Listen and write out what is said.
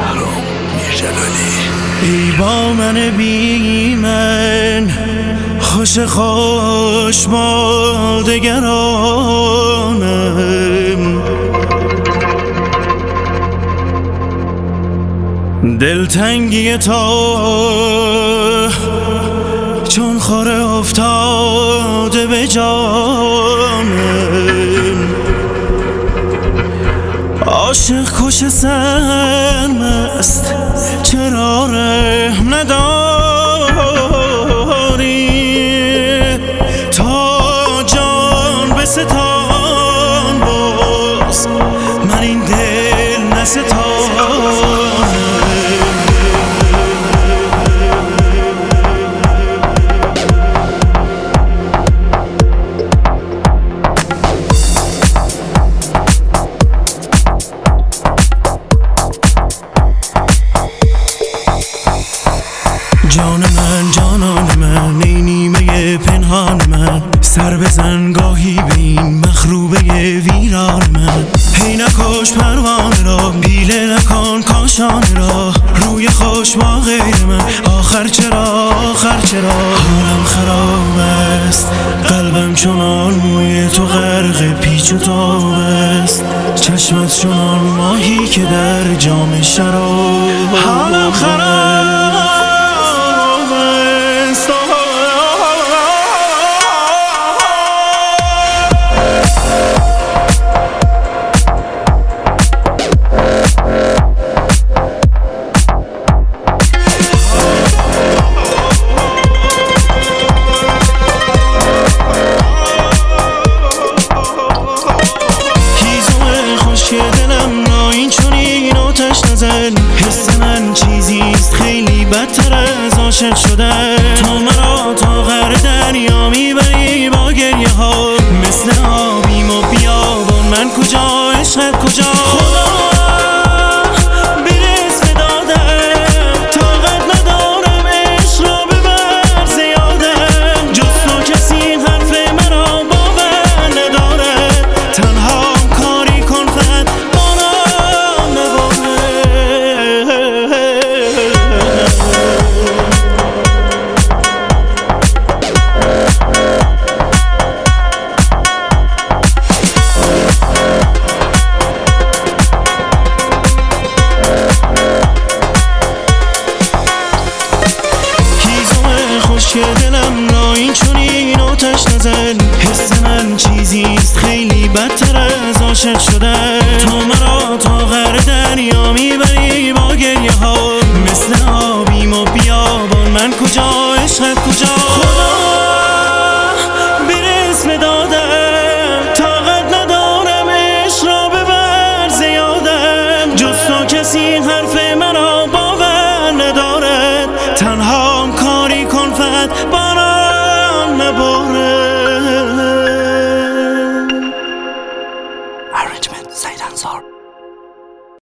شهرام میرجلالی. ای با من بی من خوش خوش با دگرانم، دلتنگی تو چون خوره افتاده به جانم، عاشق کش سرمست چرا رحم نداری، تا جان بستان باز من این دل نستانم. جان من جانان من ای نیمه پنهان من، سر بزن گاهی به این مخروبه ویران من. هی نکش پروانه را پیله نکن کاشانه را، روی خوش با غیر من آخر چرا حالم خراب است، قلبم چنان موی تو غرق پیچ و تاب است، چشمت چنان ماهی که در جام شراب. حالم خراب حس من چیزیست خیلی بدتر از عاشق شدن، تو مرا تا غر دریا میبری با گریه ها، مثل آبیم و بیابان من کجا عشقت کجا. خدا برس بدادم طاقت ندارم عشق را ببر زیادم، جز تو کسی حرف مرا باور ندارد، تنها کاری کن فقط بارم نباره. که دلم را این چنین آتش نزن، حس من چیزیست خیلی بدتر از عاشق شدن، تو مرا تا غر دریا میبری با گریه ها، مثل آبیم و بیابان من کجا عشقت کجا. خدا برس بدادم طاقت ندارم عشق را ببر زیادم، جز تو کسی حرف مرا باور ندارد، تنها کاری کن فقط